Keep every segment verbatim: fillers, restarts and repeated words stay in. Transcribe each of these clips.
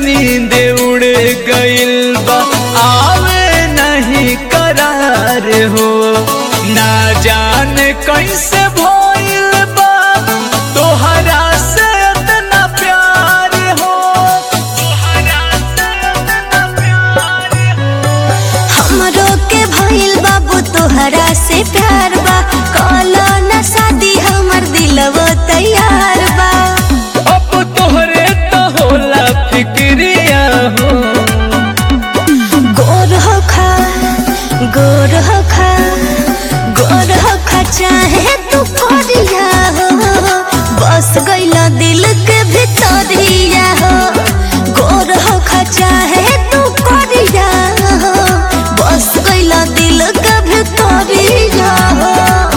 नींद उड़ गइल बा, आवे नहीं करार हो। ना जाने कैसे भइल बा तोहरा से इतना प्यार हो, तोहरा से इतना प्यार हो। हमरो के भइल बाबू तोहरा से प्यार बा, कलो ना शादी हमर दिलवो तैयार बा। अब तोहरे तो होला फिक्रिया हो। गोर हो खा गोर हो खा गोर हो खा चाहे तू कोरिया हो, बस गइला दिल के भितरिया हो। गोर हो खा चाहे तू कोरिया हो, बस गइला दिल के भितरिया हो।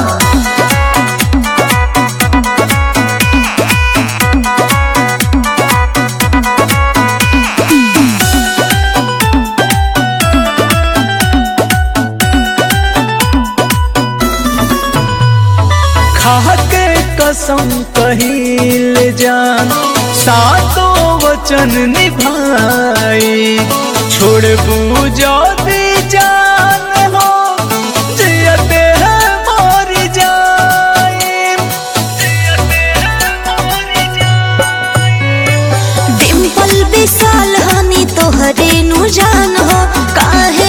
खा के कसम कहिल जान, सातों वचन निभाई। छोड़बू जदी जान हो, जियते है मर जाई, जियते है मर जाई। डिम्पल विशाल हनी तोहरे नु जान हो, काहे